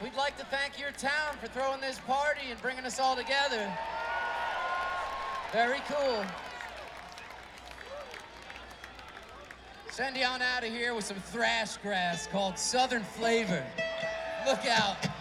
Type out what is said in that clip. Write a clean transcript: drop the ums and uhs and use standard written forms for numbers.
We'd like to thank your town for throwing this party and bringing us all together. Very cool. Send you on out of here with some thrash grass called Southern Flavor. Look out.